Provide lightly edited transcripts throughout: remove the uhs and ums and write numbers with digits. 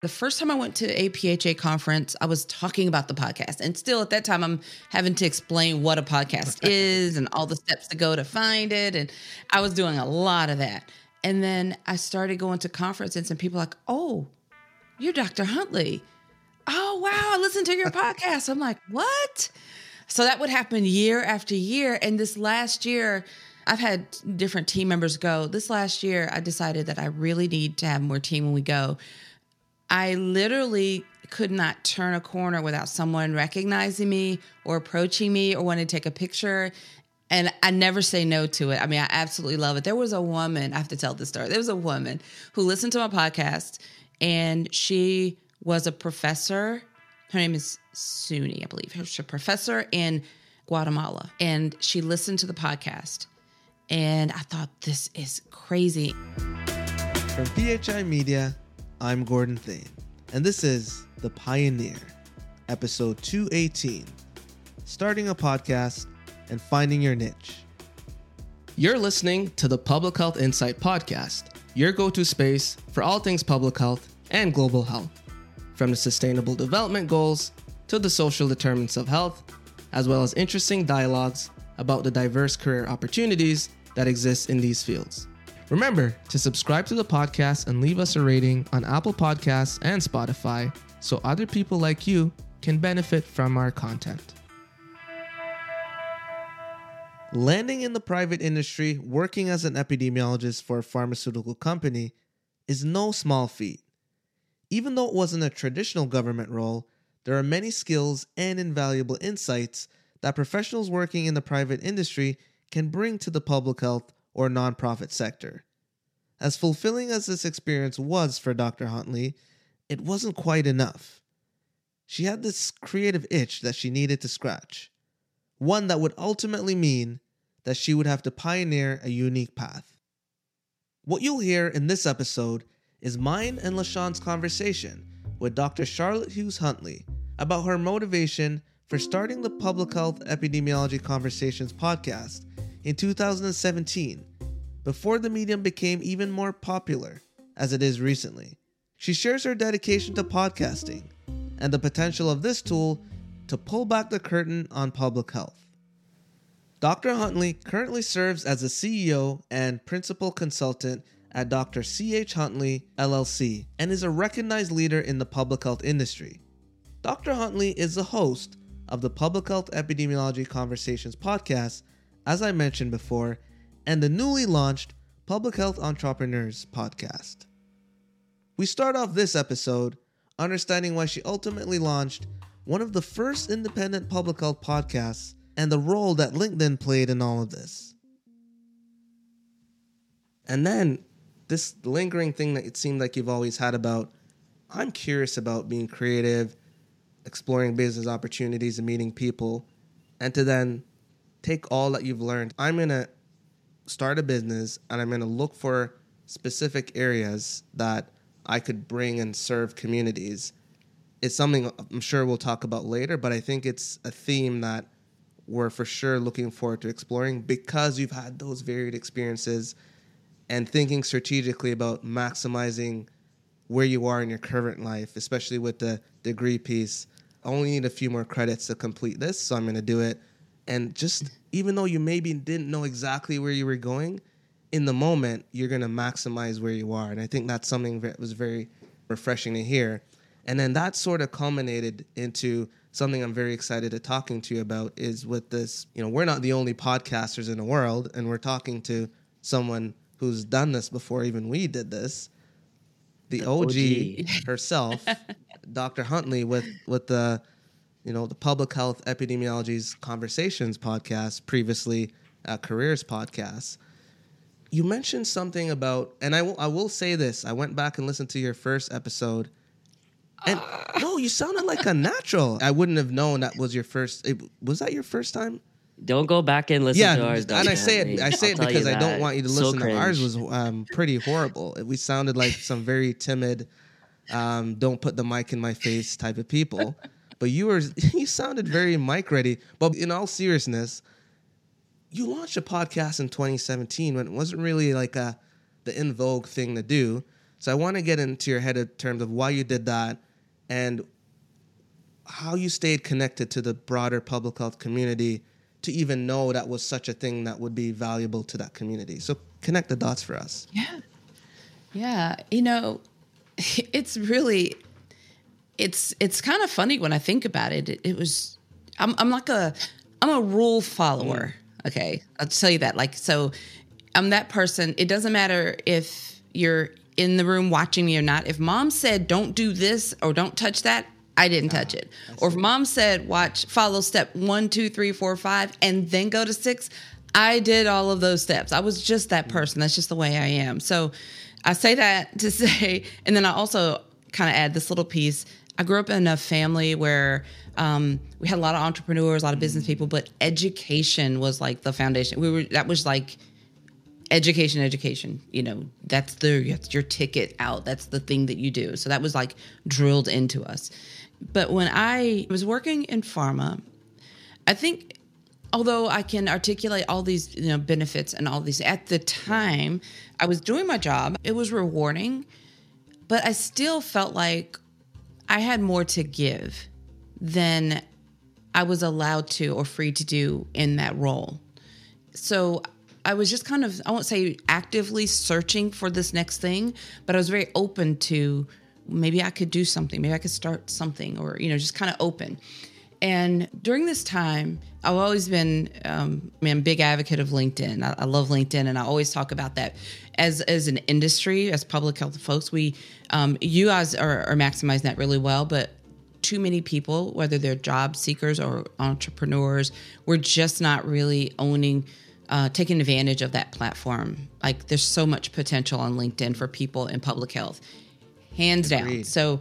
The first time I went to APHA conference, I was talking about the podcast. And still at that time, I'm having to explain what a podcast is and all the steps to go to find it. And I was doing a lot of that. And then I started going to conferences and people are like, oh, you're Dr. Huntley. Oh, wow, I listened to your podcast. I'm like, what? So that would happen year after year. And this last year, I've had different team members go. This last year, I decided that I really need to have more team when we go. I literally could not turn a corner without someone recognizing me or approaching me or wanting to take a picture. And I never say no to it. I mean, I absolutely love it. There was a woman, I have to tell this story. There was a woman who listened to my podcast, and she was a professor. Her name is Suni, I believe. She's a professor in Guatemala. And she listened to the podcast. And I thought, this is crazy. From PHI Media, I'm Gordon Thane. And this is The Pioneer, episode 218. Starting a podcast and finding your niche. You're listening to the Public Health Insight Podcast, your go-to space for all things public health and global health. From the Sustainable Development Goals to the social determinants of health, as well as interesting dialogues about the diverse career opportunities that exist in these fields. Remember to subscribe to the podcast and leave us a rating on Apple Podcasts and Spotify so other people like you can benefit from our content. Landing in the private industry working as an epidemiologist for a pharmaceutical company is no small feat. Even though it wasn't a traditional government role, there are many skills and invaluable insights that professionals working in the private industry can bring to the public health or nonprofit sector. As fulfilling as this experience was for Dr. Huntley, it wasn't quite enough. She had this creative itch that she needed to scratch, one that would ultimately mean that she would have to pioneer a unique path. What you'll hear in this episode is mine and LaShawn's conversation with Dr. Charlotte Hughes Huntley about her motivation for starting the Public Health Epidemiology Conversations podcast in 2017, before the medium became even more popular as it is recently. She shares her dedication to podcasting and the potential of this tool to pull back the curtain on public health. Dr. Huntley currently serves as the CEO and principal consultant at Dr. C.H. Huntley, LLC, and is a recognized leader in the public health industry. Dr. Huntley is the host of the Public Health Epidemiology Conversations podcast, as I mentioned before, and the newly launched Public Health Entrepreneurs podcast. We start off this episode understanding why she ultimately launched one of the first independent public health podcasts and the role that LinkedIn played in all of this. And then this lingering thing that it seemed like you've always had about, I'm curious about being creative, exploring business opportunities and meeting people, and to then take all that you've learned. I'm going to start a business and I'm going to look for specific areas that I could bring and serve communities. It's something I'm sure we'll talk about later, but I think it's a theme that we're for sure looking forward to exploring because you've had those varied experiences and thinking strategically about maximizing where you are in your current life, especially with the degree piece. I only need a few more credits to complete this, so I'm going to do it. And just even though you maybe didn't know exactly where you were going, in the moment, you're going to maximize where you are. And I think that's something that was very refreshing to hear. And then that sort of culminated into something I'm very excited to talking to you about is with this, we're not the only podcasters in the world, and we're talking to someone who's done this before even we did this. The OG herself, Dr. Huntley, with the the Public Health Epidemiology's Conversations podcast, previously Careers podcast. You mentioned something about, and I will say this, I went back and listened to your first episode, and no, you sounded like a natural. I wouldn't have known that was your first. Was that your first time? Don't go back and listen to ours. And I say it because I don't want you to listen to ours. Was pretty horrible. We sounded like some very timid, don't put the mic in my face type of people. But you sounded very mic ready. But in all seriousness, you launched a podcast in 2017 when it wasn't really like the in vogue thing to do. So I want to get into your head in terms of why you did that and how you stayed connected to the broader public health community to even know that was such a thing that would be valuable to that community. So connect the dots for us. Yeah. Yeah. You know, it's really, it's kind of funny when I think about it. It was, I'm a rule follower. Okay. I'll tell you that. Like, so I'm that person. It doesn't matter if you're in the room watching me or not. If mom said, don't do this or don't touch that, I didn't touch it. Or if mom said, follow step 1, 2, 3, 4, 5, and then go to 6, I did all of those steps. I was just that person. That's just the way I am. So I say that to say, and then I also kind of add this little piece. I grew up in a family where we had a lot of entrepreneurs, a lot of business people, but education was like the foundation. That was like education. You know, that's your ticket out. That's the thing that you do. So that was like drilled into us. But when I was working in pharma, I think although I can articulate all these, benefits and all these, at the time I was doing my job, it was rewarding, but I still felt like I had more to give than I was allowed to or free to do in that role. So I was just kind of, I won't say actively searching for this next thing, but I was very open to maybe I could do something, maybe I could start something, or, just kind of open. And during this time, I've always been I'm a big advocate of LinkedIn. I love LinkedIn, and I always talk about that as an industry, as public health folks. You guys are maximizing that really well, but too many people, whether they're job seekers or entrepreneurs, we're just not really taking advantage of that platform. Like, there's so much potential on LinkedIn for people in public health, hands Agreed. down. So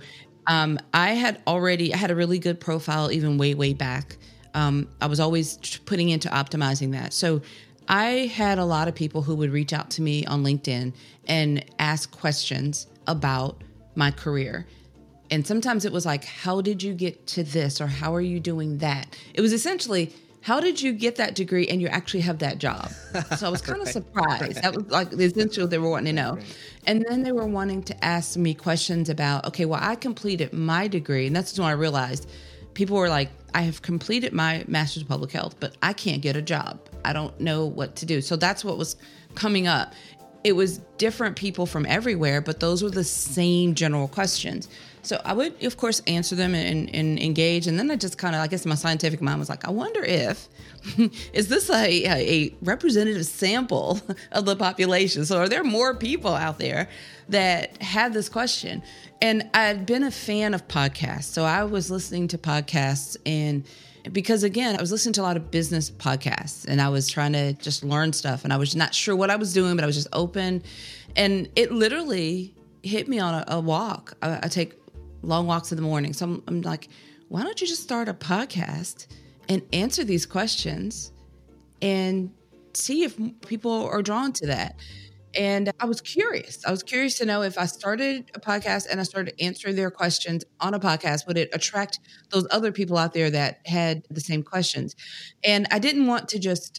I had a really good profile even way back. I was always putting into optimizing that. So I had a lot of people who would reach out to me on LinkedIn and ask questions about my career. And sometimes it was like, how did you get to this? Or how are you doing that? It was essentially, how did you get that degree and you actually have that job? So I was kind of surprised. Right. That was like the essential they were wanting to know. Right. And then they were wanting to ask me questions about, okay, well, I completed my degree. And that's when I realized people were like, I have completed my master's of public health, but I can't get a job. I don't know what to do. So that's what was coming up. It was different people from everywhere, but those were the same general questions. So I would, of course, answer them and engage. And then I just kind of, I guess my scientific mind was like, I wonder if, is this a representative sample of the population? So are there more people out there that have this question? And I'd been a fan of podcasts. So I was listening to podcasts, and because again, I was listening to a lot of business podcasts, and I was trying to just learn stuff, and I was not sure what I was doing, but I was just open. And it literally hit me on a walk. I take long walks in the morning. So I'm like, why don't you just start a podcast and answer these questions and see if people are drawn to that? And I was curious. I was curious to know if I started a podcast and I started answering their questions on a podcast, would it attract those other people out there that had the same questions? And I didn't want to just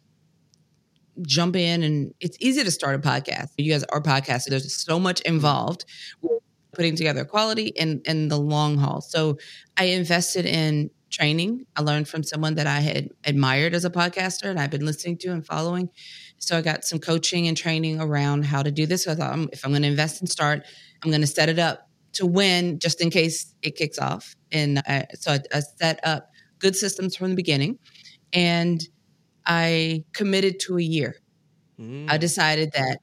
jump in, and it's easy to start a podcast. You guys are podcasters. There's so much involved with putting together quality and the long haul. So I invested in training. I learned from someone that I had admired as a podcaster and I've been listening to and following. So I got some coaching and training around how to do this. So I thought, if I'm going to invest and start, I'm going to set it up to win just in case it kicks off. And so I set up good systems from the beginning, and I committed to a year. I decided that,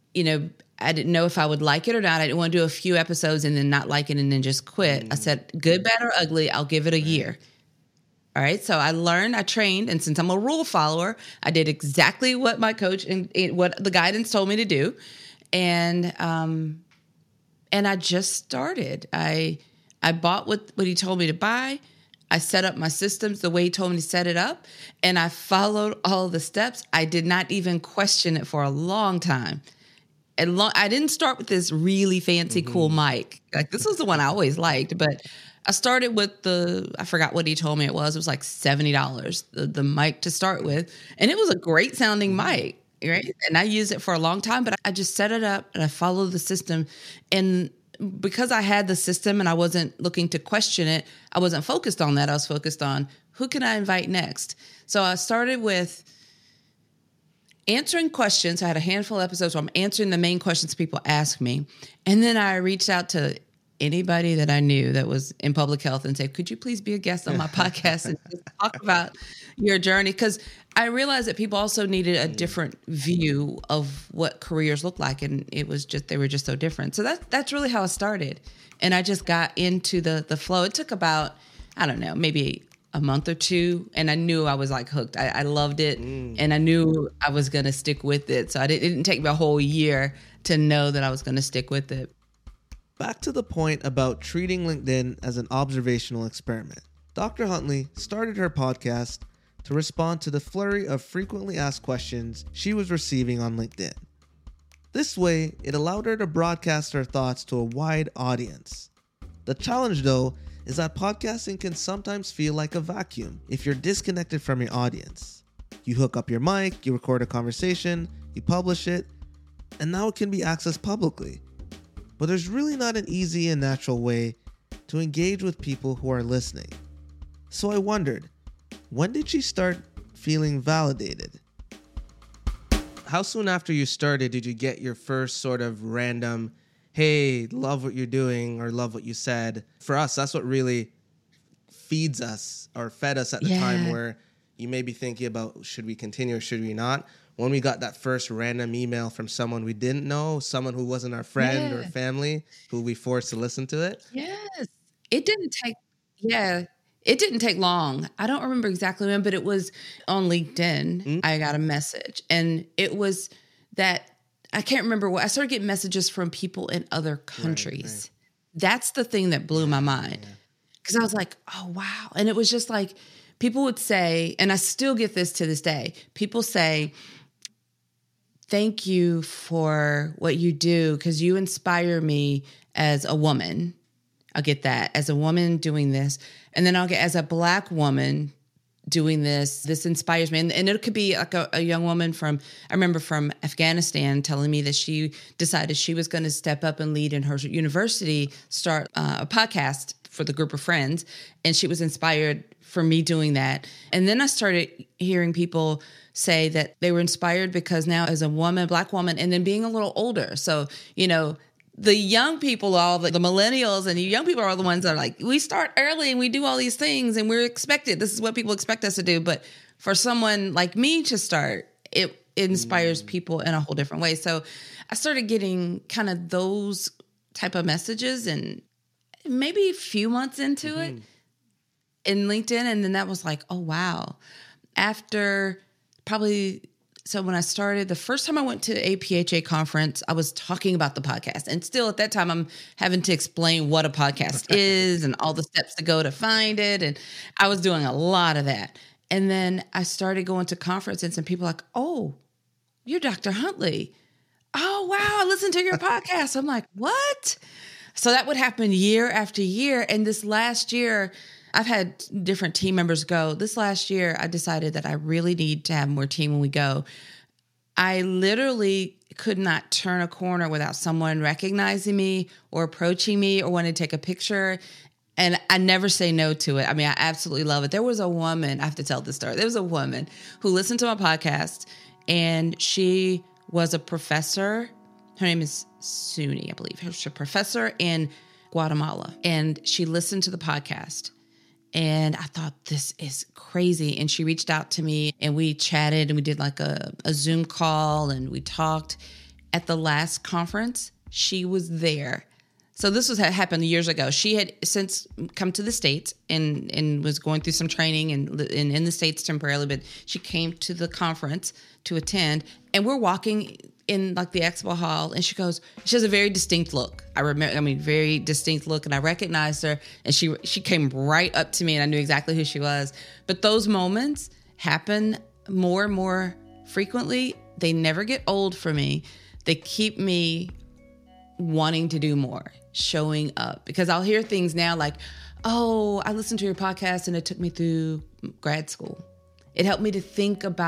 I didn't know if I would like it or not. I didn't want to do a few episodes and then not like it and then just quit. I said, good, bad, or ugly, I'll give it a year. All right. So I learned, I trained. And since I'm a rule follower, I did exactly what my coach and what the guidance told me to do. And I just started. I bought what he told me to buy. I set up my systems the way he told me to set it up. And I followed all the steps. I did not even question it for a long time. I didn't start with this really fancy, cool mic. Like, this was the one I always liked, but I started with I forgot what he told me it was. It was like $70, the mic to start with. And it was a great sounding mic. right? And I used it for a long time, but I just set it up and I followed the system. And because I had the system and I wasn't looking to question it, I wasn't focused on that. I was focused on who can I invite next? So I started with answering questions. I had a handful of episodes where I'm answering the main questions people ask me. And then I reached out to anybody that I knew that was in public health and said, could you please be a guest on my podcast and just talk about your journey? Because I realized that people also needed a different view of what careers look like. And it was just, they were just so different. So that's really how it started. And I just got into the flow. It took about, I don't know, maybe a month or two. And I knew I was like hooked. I loved it. And I knew I was going to stick with it. So it didn't take me a whole year to know that I was going to stick with it. Back to the point about treating LinkedIn as an observational experiment. Dr. Huntley started her podcast to respond to the flurry of frequently asked questions she was receiving on LinkedIn. This way, it allowed her to broadcast her thoughts to a wide audience. The challenge, though, is that podcasting can sometimes feel like a vacuum if you're disconnected from your audience. You hook up your mic, you record a conversation, you publish it, and now it can be accessed publicly. But there's really not an easy and natural way to engage with people who are listening. So I wondered, when did she start feeling validated? How soon after you started did you get your first sort of random, hey, love what you're doing or love what you said? For us, that's what really feeds us or fed us at the time, where you may be thinking about, should we continue or should we not? When we got that first random email from someone we didn't know, someone who wasn't our friend or family, who we forced to listen to it. Yes. It didn't take long. I don't remember exactly when, but it was on LinkedIn. I got a message, and it was that, I can't remember what, I started getting messages from people in other countries. Right. That's the thing that blew my mind. Because I was like, oh, wow. And it was just like, people would say, and I still get this to this day, people say, thank you for what you do because you inspire me as a woman. I'll get that, as a woman doing this. And then I'll get, as a Black woman doing this inspires me. And it could be like a young woman from Afghanistan telling me that she decided she was going to step up and lead in her university, start a podcast for the group of friends. And she was inspired for me doing that. And then I started hearing people say that they were inspired because now, as a woman, Black woman, and then being a little older. So, you know, the young people, all the millennials and the young people are the ones that are like, we start early and we do all these things and we're expected. This is what people expect us to do. But for someone like me to start, it inspires people in a whole different way. So I started getting kind of those type of messages, and maybe a few months into it in LinkedIn. And then that was like, oh, wow. After so when I started, the first time I went to APHA conference, I was talking about the podcast. And still at that time, I'm having to explain what a podcast is and all the steps to go to find it. And I was doing a lot of that. And then I started going to conferences and people were like, oh, you're Dr. Huntley. Oh, wow, I listened to your podcast. I'm like, what? So that would happen year after year. And this last year, I've had different team members go. This last year, I decided that I really need to have more team when we go. I literally could not turn a corner without someone recognizing me or approaching me or wanting to take a picture. And I never say no to it. I mean, I absolutely love it. There was a woman, I have to tell this story. There was a woman who listened to my podcast, and she was a professor. Her name is Suni, I believe. She's a professor in Guatemala. And she listened to the podcast. And I thought, this is crazy. And she reached out to me and we chatted and we did like a Zoom call and we talked. At the last conference, she was there. So this had happened years ago. She had since come to the States and was going through some training and in the States temporarily, but she came to the conference to attend. And we're walking in like the expo hall, and she has a very distinct look. Very distinct look, and I recognized her, and she came right up to me, and I knew exactly who she was. But those moments happen more and more frequently. They never get old for me. They keep me wanting to do more, showing up, because I'll hear things now like, oh, I listened to your podcast and it took me through grad school. It helped me to think about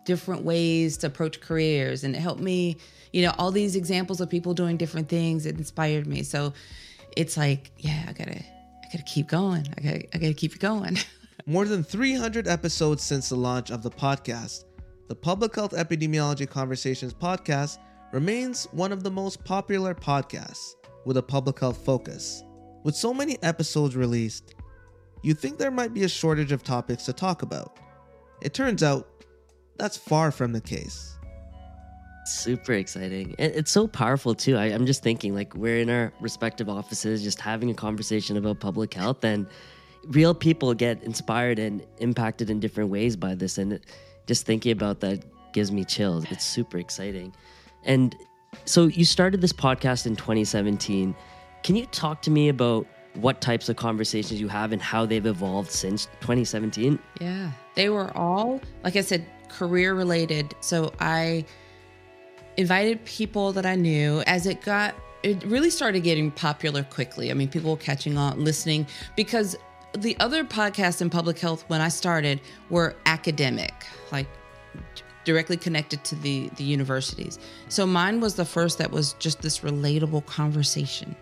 different ways to approach careers, and it helped me, all these examples of people doing different things. It inspired me. So it's like, I gotta keep going. I gotta keep it going. More than 300 episodes since the launch of the podcast, the Public Health Epidemiology Conversations podcast remains one of the most popular podcasts with a public health focus. With so many episodes released, you'd think there might be a shortage of topics to talk about. It turns out that's far from the case. Super exciting. It's so powerful too. I'm just thinking, like, we're in our respective offices just having a conversation about public health, and real people get inspired and impacted in different ways by this. And just thinking about that gives me chills. It's super exciting. And so you started this podcast in 2017. Can you talk to me about what types of conversations you have and how they've evolved since 2017? Yeah, they were all, like I said, career related. So I invited people that I knew. As it really started getting popular quickly. I mean, people were catching on, listening, because the other podcasts in public health when I started were academic, like directly connected to the universities. So mine was the first that was just this relatable conversation.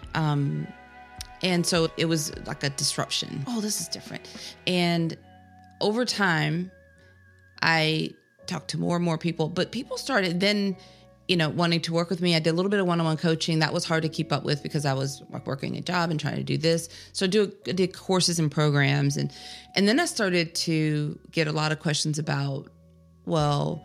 And so it was like a disruption. Oh, this is different. And over time, I talked to more and more people, but people started then, wanting to work with me. I did a little bit of one-on-one coaching. That was hard to keep up with because I was working a job and trying to do this. So I did courses and programs. And then I started to get a lot of questions about, well,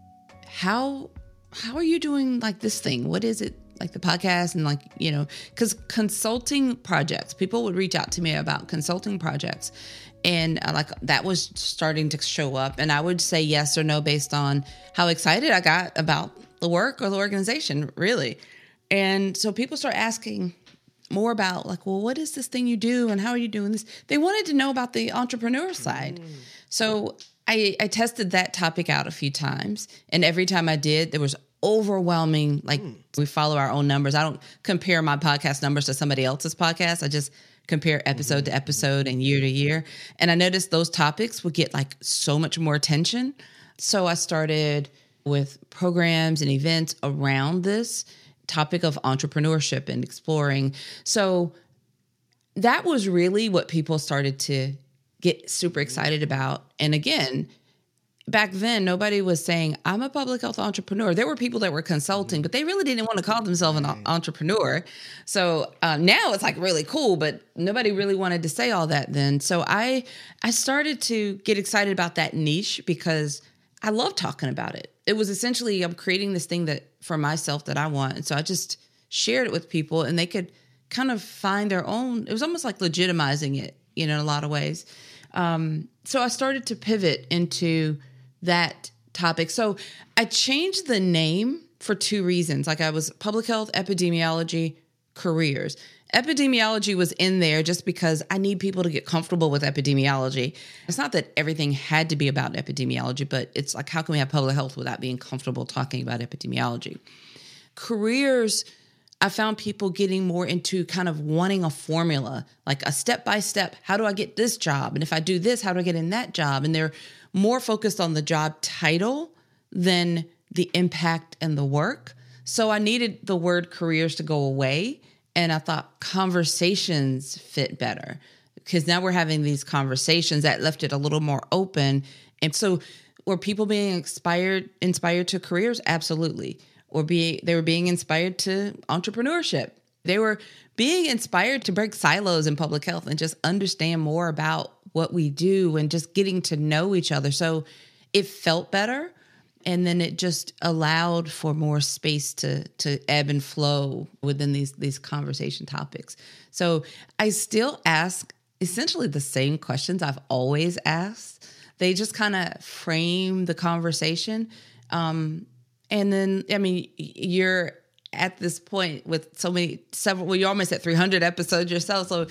how are you doing like this thing? What is it? Like the podcast, and because consulting projects, people would reach out to me about consulting projects, and that was starting to show up, and I would say yes or no based on how excited I got about the work or the organization, really. And so people start asking more about what is this thing you do, and how are you doing this? They wanted to know about the entrepreneur side. So I tested that topic out a few times, and every time I did, there was overwhelming, we follow our own numbers. I don't compare my podcast numbers to somebody else's podcast. I just compare episode to episode and year to year. And I noticed those topics would get so much more attention. So I started with programs and events around this topic of entrepreneurship and exploring. So that was really what people started to get super excited about. And again, back then, nobody was saying, I'm a public health entrepreneur. There were people that were consulting, but they really didn't want to call themselves an entrepreneur. So now it's really cool, but nobody really wanted to say all that then. So I started to get excited about that niche because I love talking about it. It was essentially, I'm creating this thing that for myself that I want. And so I just shared it with people, and they could kind of find their own. It was almost like legitimizing it, in a lot of ways. So I started to pivot into that topic. So I changed the name for two reasons. I was public health, epidemiology, careers. Epidemiology was in there just because I need people to get comfortable with epidemiology. It's not that everything had to be about epidemiology, but it's how can we have public health without being comfortable talking about epidemiology? Careers, I found people getting more into kind of wanting a formula, like a step-by-step, how do I get this job? And if I do this, how do I get in that job? And they're more focused on the job title than the impact and the work. So I needed the word careers to go away. And I thought conversations fit better because now we're having these conversations that left it a little more open. And so were people being inspired to careers? Absolutely. They were being inspired to entrepreneurship. They were being inspired to break silos in public health and just understand more about what we do and just getting to know each other. So it felt better. And then it just allowed for more space to ebb and flow within these conversation topics. So I still ask essentially the same questions I've always asked. They just kind of frame the conversation. And then, you're at this point with you're almost at 300 episodes yourself. So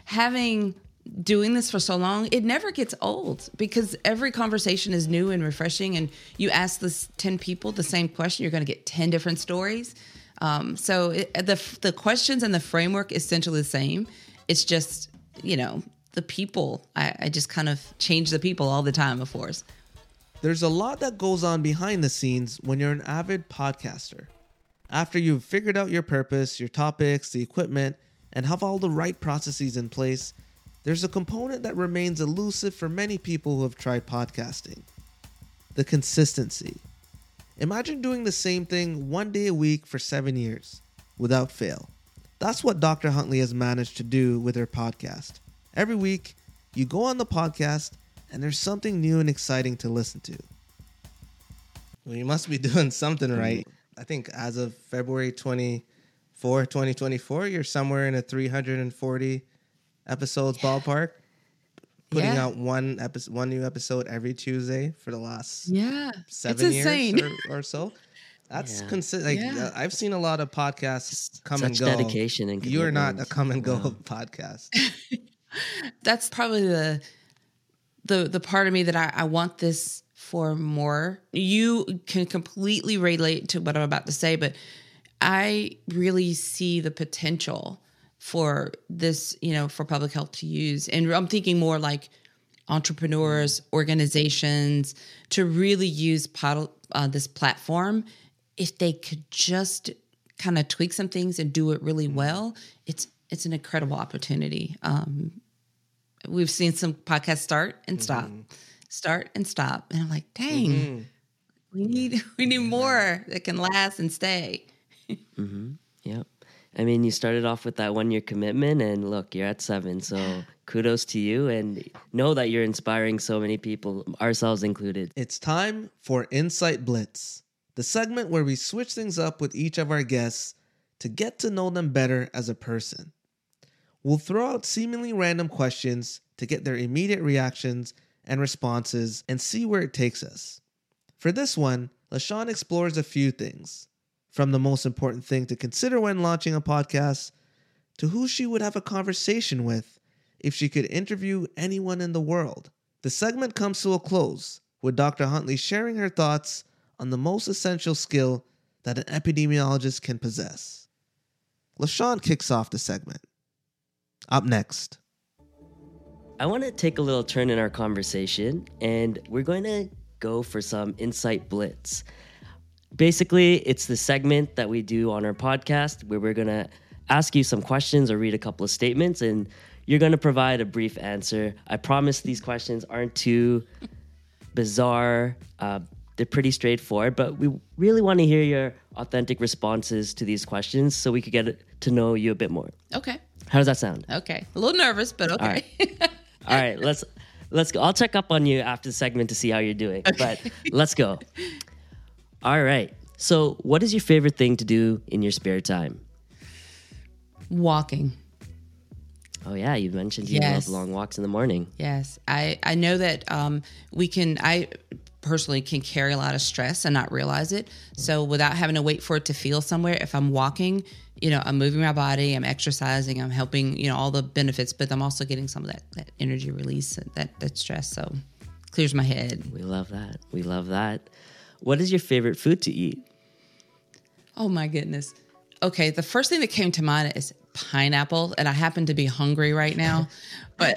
doing this for so long, it never gets old because every conversation is new and refreshing. And you ask this 10 people the same question, you're going to get 10 different stories. So the questions and the framework is essentially the same. It's just, the people. I just kind of change the people all the time, of course. There's a lot that goes on behind the scenes when you're an avid podcaster. After you've figured out your purpose, your topics, the equipment, and have all the right processes in place, there's a component that remains elusive for many people who have tried podcasting: the consistency. Imagine doing the same thing one day a week for 7 years, without fail. That's what Dr. Huntley has managed to do with her podcast. Every week, you go on the podcast, and there's something new and exciting to listen to. Well, you must be doing something right. I think as of February 24, 2024, you're somewhere in a 340 episodes ballpark, putting out one new episode every Tuesday for the last 7 years or so. That's consistent. I've seen a lot of podcasts come and go. Dedication and you are not a come and go podcast. That's probably the part of me that I want this for more. You can completely relate to what I'm about to say, but I really see the potential for this, for public health to use. And I'm thinking more like entrepreneurs, organizations to really use this platform. If they could just kind of tweak some things and do it really well, it's an incredible opportunity. We've seen some podcasts start and stop. And I'm like, dang, we need more that can last and stay. Yep. I mean, you started off with that 1-year commitment, and look, you're at 7. So kudos to you, and know that you're inspiring so many people, ourselves included. It's time for Insight Blitz, the segment where we switch things up with each of our guests to get to know them better as a person. We'll throw out seemingly random questions to get their immediate reactions and responses and see where it takes us. For this one, LaShawn explores a few things, from the most important thing to consider when launching a podcast to who she would have a conversation with if she could interview anyone in the world. The segment comes to a close with Dr. Huntley sharing her thoughts on the most essential skill that an epidemiologist can possess. LaShawn kicks off the segment. Up next. I want to take a little turn in our conversation, and we're going to go for some Insight Blitz. Basically, it's the segment that we do on our podcast where we're going to ask you some questions or read a couple of statements, and you're going to provide a brief answer. I promise these questions aren't too bizarre. They're pretty straightforward, but we really want to hear your authentic responses to these questions so we could get to know you a bit more. Okay. How does that sound? Okay. A little nervous, but okay. All right, let's go. I'll check up on you after the segment to see how you're doing, but let's go. All right. So what is your favorite thing to do in your spare time? Walking. Oh, yeah. You mentioned you love long walks in the morning. Yes. I know that I personally can carry a lot of stress and not realize it. So without having to wait for it to feel somewhere, if I'm walking, I'm moving my body, I'm exercising, I'm helping, all the benefits, but I'm also getting some of that energy release, that stress. So clears my head. We love that. What is your favorite food to eat? Oh my goodness. Okay. The first thing that came to mind is pineapple, and I happen to be hungry right now, but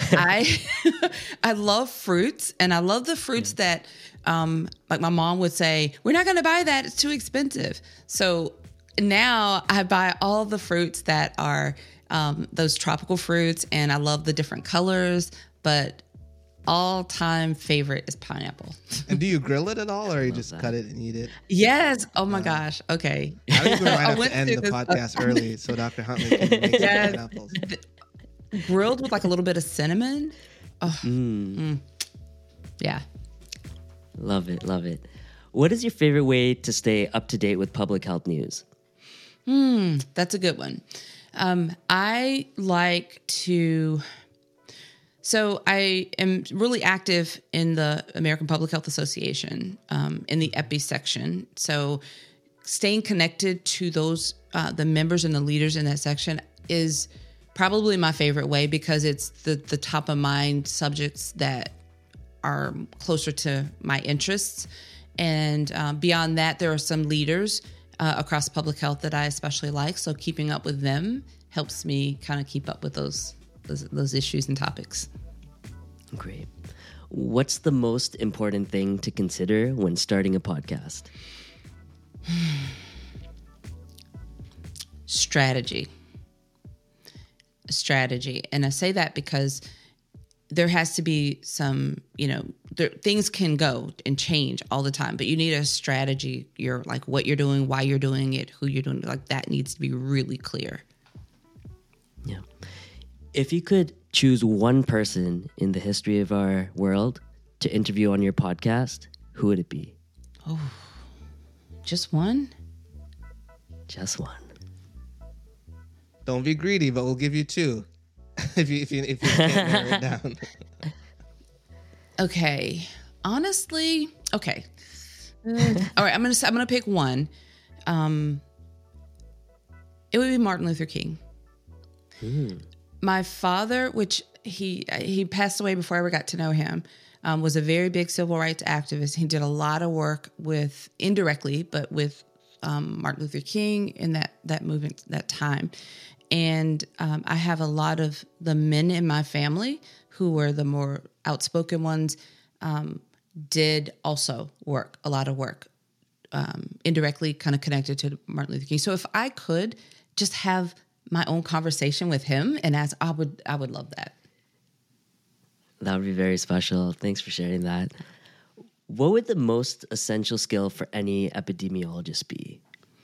I love fruits, and I love the fruits that, like my mom would say, we're not going to buy that. It's too expensive. So now I buy all the fruits that are those tropical fruits, and I love the different colors, but all-time favorite is pineapple. And do you grill it at all, or you just cut it and eat it? Yes. Oh my gosh. Okay. I think we might have to end the podcast early so Dr. Huntley can make some pineapples. Grilled with like a little bit of cinnamon. Oh. Yeah. Love it. What is your favorite way to stay up to date with public health news? That's a good one. I like to... So I am really active in the American Public Health Association, in the EPI section. So staying connected to those, the members and the leaders in that section is probably my favorite way, because it's the top of mind subjects that are closer to my interests. And beyond that, there are some leaders across public health that I especially like. So keeping up with them helps me kind of keep up with those issues and topics. Great. What's the most important thing to consider when starting a podcast? Strategy. And I say that because there has to be some, things can go and change all the time, but you need a strategy. You're like what you're doing, why you're doing it, who you're doing it, like that needs to be really clear. Yeah. If you could choose one person in the history of our world to interview on your podcast, who would it be? Oh, just one? Just one. Don't be greedy, but we'll give you two if you can't narrow it down. Okay. Honestly, okay. All right, I'm gonna pick one. It would be Martin Luther King. My father, which he passed away before I ever got to know him, was a very big civil rights activist. He did a lot of work with indirectly, but with Martin Luther King in that movement, that time. And I have a lot of the men in my family who were the more outspoken ones, did also a lot of work, indirectly kind of connected to Martin Luther King. So if I could just have my own conversation with him and ask, I would love that. That would be very special. Thanks for sharing that. What would the most essential skill for any epidemiologist be?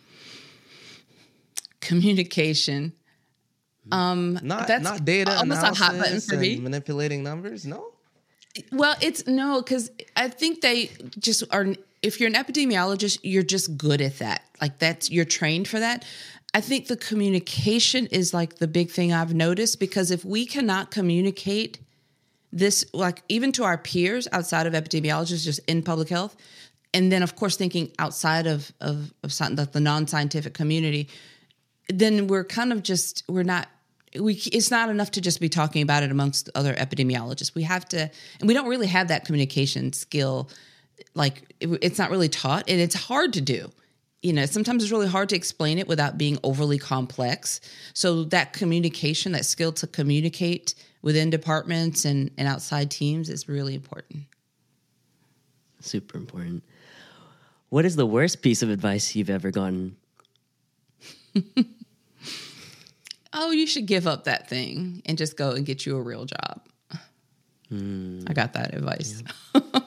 Communication. Not data almost analysis a hot button for me. Manipulating numbers. No. Well, because I think they just are. If you're an epidemiologist, you're just good at that. Like you're trained for that. I think the communication is like the big thing I've noticed, because if we cannot communicate this, like even to our peers outside of epidemiologists, just in public health, and then of course thinking outside of the non-scientific community, then we're kind of just, it's not enough to just be talking about it amongst other epidemiologists. We have to, and we don't really have that communication skill. Like it's not really taught, and it's hard to do. Sometimes it's really hard to explain it without being overly complex. So that communication, that skill to communicate within departments and outside teams is really important. Super important. What is the worst piece of advice you've ever gotten? Oh, you should give up that thing and just go and get you a real job. I got that advice. Yeah.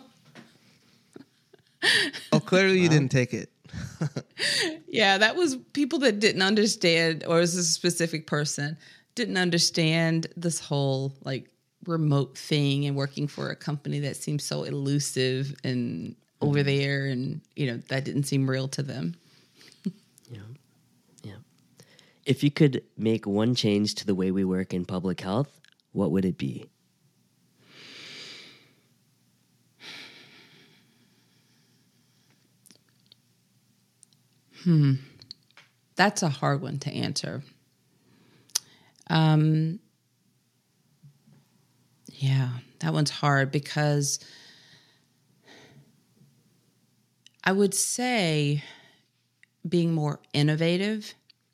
Oh, clearly you didn't take it. Yeah, that was people that didn't understand, or it was a specific person, didn't understand this whole like remote thing and working for a company that seems so elusive and over there, and that didn't seem real to them. Yeah. If you could make one change to the way we work in public health, what would it be? That's a hard one to answer. Yeah, that one's hard because I would say being more innovative.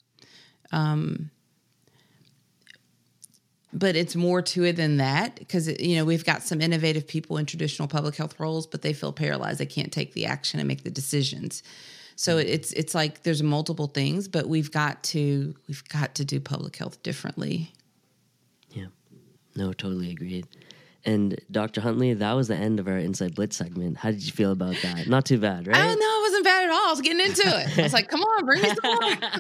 But it's more to it than that, because we've got some innovative people in traditional public health roles, but they feel paralyzed. They can't take the action and make the decisions. So it's like there's multiple things, but we've got to do public health differently. Yeah, no, totally agreed. And Dr. Huntley, that was the end of our Inside Blitz segment. How did you feel about that? Not too bad, right? Oh, no, it wasn't bad at all. I was getting into it. I was like, come on, bring me some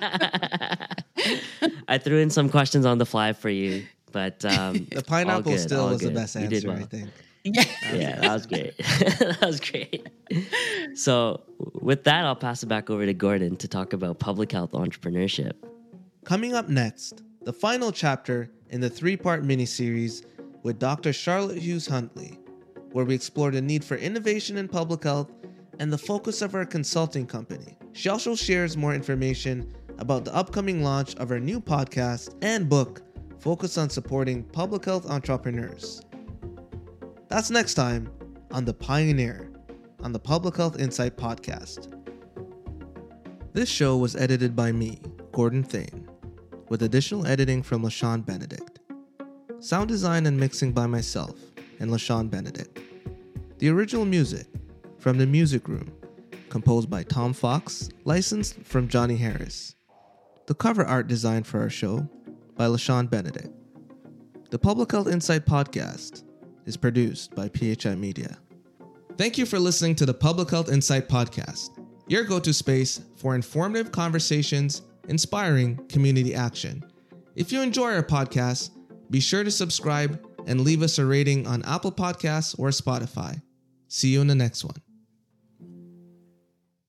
more. I threw in some questions on the fly for you, but the pineapple still was the best answer, I think. Yeah, that was great. That was great. So with that, I'll pass it back over to Gordon to talk about public health entrepreneurship. Coming up next, the final chapter in the 3-part miniseries with Dr. Charlotte Hughes Huntley, where we explore the need for innovation in public health and the focus of our consulting company. She also shares more information about the upcoming launch of her new podcast and book focused on supporting public health entrepreneurs. That's next time on The Pioneer on the Public Health Insight Podcast. This show was edited by me, Gordon Thane, with additional editing from LaShawn Benedict. Sound design and mixing by myself and LaShawn Benedict. The original music from The Music Room, composed by Tom Fox, licensed from Johnny Harris. The cover art designed for our show by LaShawn Benedict. The Public Health Insight Podcast is produced by PHI Media. Thank you for listening to the Public Health Insight Podcast, your go-to space for informative conversations, inspiring community action. If you enjoy our podcast, be sure to subscribe and leave us a rating on Apple Podcasts or Spotify. See you in the next one.